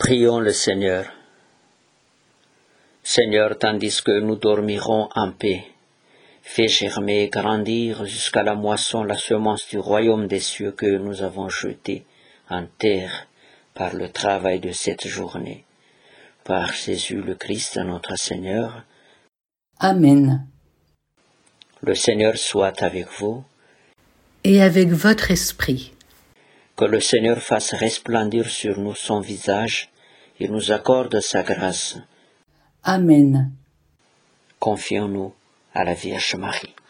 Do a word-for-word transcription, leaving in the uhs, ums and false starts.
Prions le Seigneur. Seigneur, tandis que nous dormirons en paix, fais germer et grandir jusqu'à la moisson la semence du royaume des cieux que nous avons jetée en terre par le travail de cette journée. Par Jésus le Christ, notre Seigneur. Amen. Le Seigneur soit avec vous. Et avec votre esprit. Que le Seigneur fasse resplendir sur nous son visage et nous accorde sa grâce. Amen. Confions-nous à la Vierge Marie.